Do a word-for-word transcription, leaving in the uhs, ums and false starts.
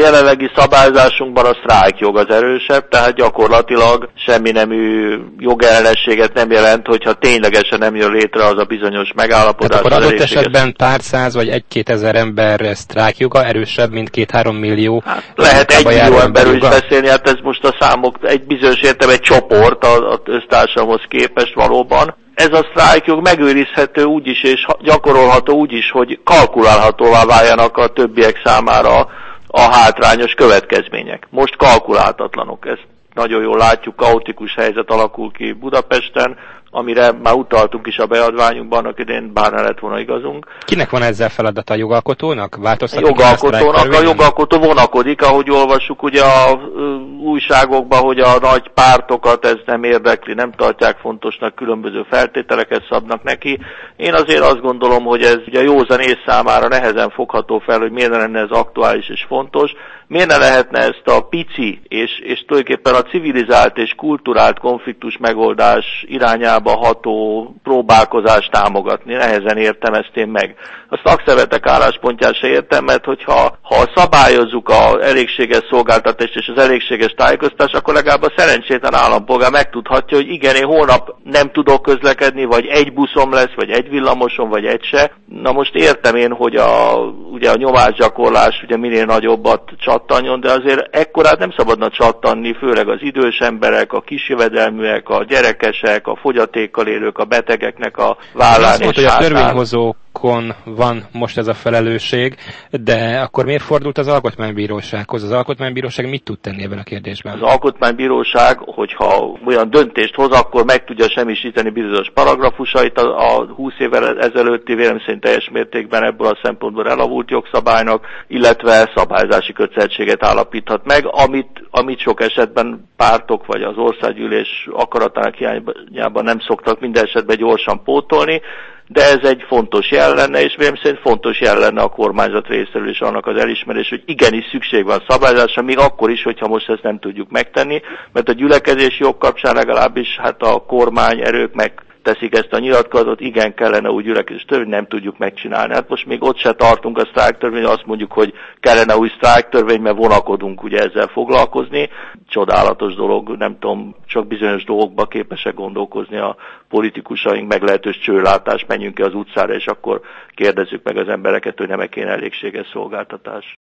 jelenlegi szabályzásunkban a sztrájkjog az erősebb, tehát gyakorlatilag semmi nemű jogellenességet nem jelent, hogyha ténylegesen nem jön létre az a bizonyos megállapodás. Tehát akkor adott esetben pár száz vagy egy-két ezer ember sztrájkjoga erősebb, mint két-három millió. Hát lehet egy millió emberről is beszélni, hát ez most a számok egy bizonyos értem egy csoport az össztársamhoz képest valóban. Ez a sztrájkjog megőrizhető úgy is, és gyakorolható úgy is, hogy kalkulálhatóvá váljanak a többiek számára a hátrányos következmények. Most kalkulálhatatlanok. Ezt nagyon jól látjuk, kaotikus helyzet alakul ki Budapesten, amire már utaltunk is a beadványunkban, annak idén bár ne lett volna igazunk. Kinek van ezzel feladata, a jogalkotónak? Változtatni a jogalkotónak, a jogalkotó vonakodik, ahogy olvassuk ugye a újságokban, hogy a nagy pártokat ez nem érdekli, nem tartják fontosnak, különböző feltételeket szabnak neki. Én azért azt gondolom, hogy ez ugye a józan ész számára nehezen fogható fel, hogy miért lenne ez aktuális és fontos. Miért ne lehetne ezt a pici és, és tulajdonképpen a civilizált és kulturált konfliktus megoldás irányába ható próbálkozást támogatni? Nehezen értem ezt én meg. A szakszervezetek álláspontját se értem, mert hogyha ha szabályozzuk az elégséges szolgáltatást és az elégséges tájékoztatást, akkor legalább a szerencsétlen állampolgár megtudhatja, hogy igen, én holnap nem tudok közlekedni, vagy egy buszom lesz, vagy egy villamosom, vagy egy se. Na most értem én, hogy a, ugye a nyomásgyakorlás ugye minél nagyobbat csattanjon, de azért ekkorát nem szabadna csattanni, főleg az idős emberek, a kisjövedelműek, a gyerekesek, a fogyatékkal élők, a betegeknek a vállán. Azt mondta, hogy a törvényhozókon van most ez a felelősség, de akkor miért fordult az Alkotmánybírósághoz? Az Alkotmánybíróság mit tud tenni ebben a kérdésben? Az Alkotmánybíróság, hogyha olyan döntést hoz, akkor meg tudja semmisíteni bizonyos paragrafusait a, a húsz évvel ezelőtti vélemény szerint teljes mértékben ebből a szempontból elavult jogszabálynak, illetve szabályzási kötelezettséget állapíthat meg, amit, amit sok esetben pártok vagy az országgyűlés akaratának hiányában nem szoktak minden esetben gyorsan pótolni, de ez egy fontos jel lenne, és vélemény szerint fontos jel lenne a kormányzat részéről is annak az elismerés, hogy igenis szükség van szabályzásra, még akkor is, hogyha most ezt nem tudjuk megtenni, mert a gyülekezési jog kapcsán legalábbis hát a kormányerők meg teszik ezt a nyilatkozatot, igen, kellene új gyülekezés törvény, nem tudjuk megcsinálni. Hát most még ott se tartunk a sztrájktörvény, azt mondjuk, hogy kellene új sztrájktörvény, mert vonakodunk ugye ezzel foglalkozni. Csodálatos dolog, nem tudom, csak bizonyos dolgokba képesek gondolkozni a politikusaink, meglehetős csőlátás, menjünk ki az utcára, és akkor kérdezzük meg az embereket, hogy nem-e kéne elégséges szolgáltatás.